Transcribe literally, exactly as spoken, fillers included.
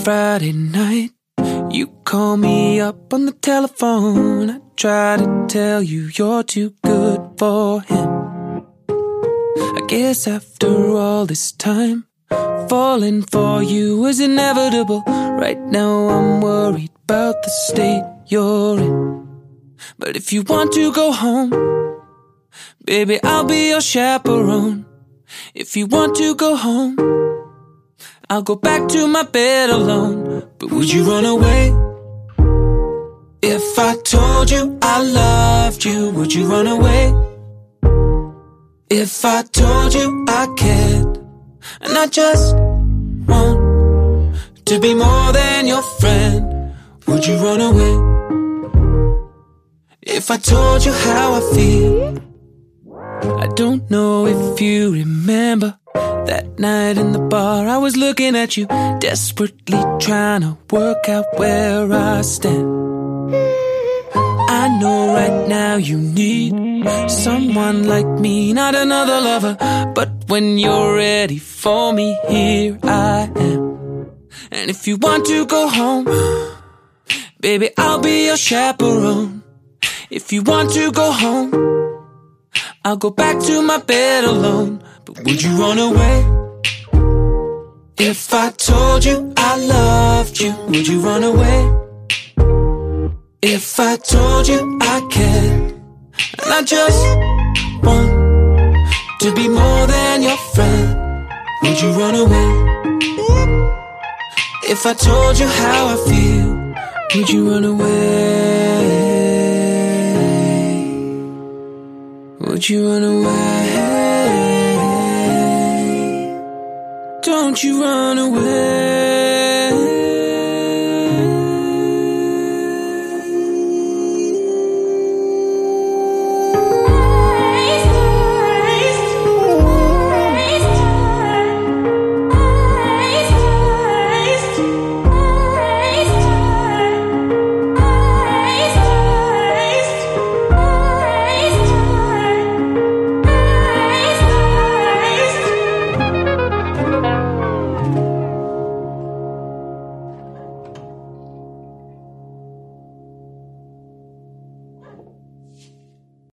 Friday night, you call me up on the telephone. I try to tell you you're too good for him. I guess after all this time, falling for you was inevitable. Right now I'm worried about the state you're in. But if you want to go home, baby, I'll be your chaperone. If you want to go home, I'll go back to my bed alone. But would you run away? If I told you I loved you, would you run away? If I told you I cared, and I just want to be more than your friend, would you run away? If I told you how I feel, I don't know if you remember that night in the bar. I was looking at you, desperately trying to work out where I stand. I know right now you need someone like me, not another lover. But when you're ready for me, here I am. And if you want to go home, baby, I'll be your chaperone. If you want to go home, I'll go back to my bed alone. But would you run away? If I told you I loved you, would you run away? If I told you I cared, and I just want to be more than your friend, would you run away? If I told you how I feel, would you run away? Would you run away? Don't you run away.